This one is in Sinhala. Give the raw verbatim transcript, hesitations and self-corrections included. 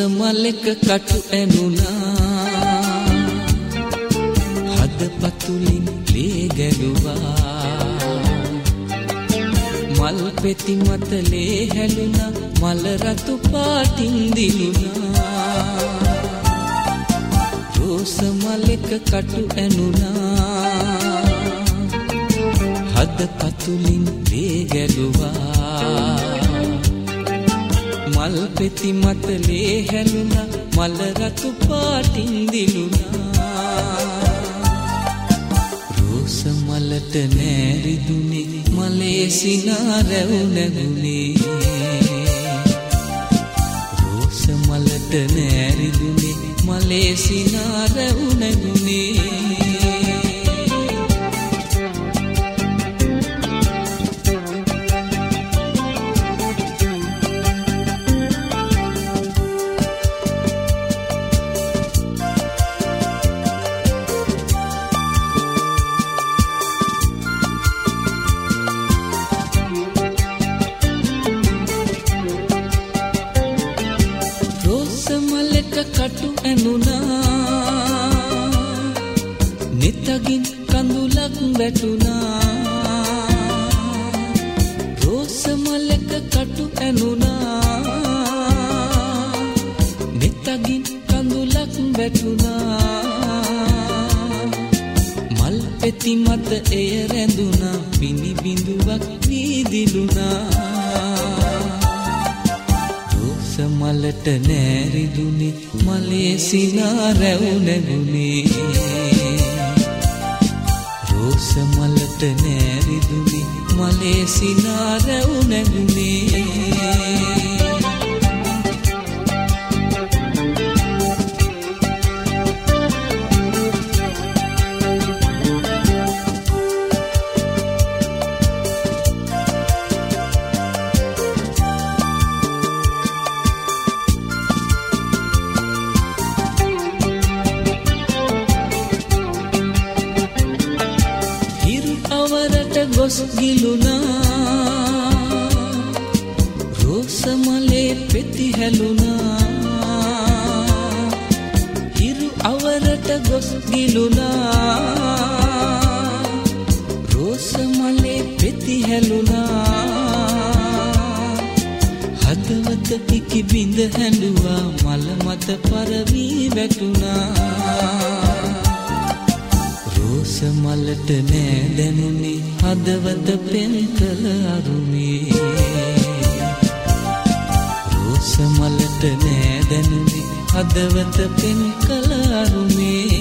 මලක කටු ඇනුනා හද පතුලින් ලේ ගැලුවා මල් පෙති මත ලේ හැලුණා මල රතු පාටින් දිලුණා රෝස මලක කටු ඇනුනා හද පතුලින් ලේ ගැලුවා මල් පෙති මත ලේ හැලුණා මල රතු පාටින් දිලුණා රෝස මලට නෑරිදුනේ මලේ සිනා රැව් නැගුනේ රෝස මලට නෑරිදුනේ මලේ සිනා රැව් නැගුනේ කටු ඇනුනා නිතගින් කඳුලක් වැටුණා රෝස මලක කටු ඇනුනා නිතගින් කඳුලක් වැටුණා මල් පෙති මත එය රැඳුණා පිනි බිඳුවක් වීදිලුණා මලට නෑරිදුනේ මලේ සිනා රැව් නැගුනේ රෝස මලට නෑරිදුනේ මලේ සිනා රැව් නැගුනේ ගොස් ගිලුණා රෝස මලේ පෙති හැලුණා හිරු අවරට ගොස් ගිලුණා රෝස මලේ පෙති හැලුණා හදවත ඉකි බිඳ හැඬුවා මල මත පරවී වැටුණා රෝස මලට නෑ දැනුනේ හදවත පෙන් කළ අරුමේ රෝස මලට නෑ දැනුනේ හදවත පෙන් කළ අරුමේ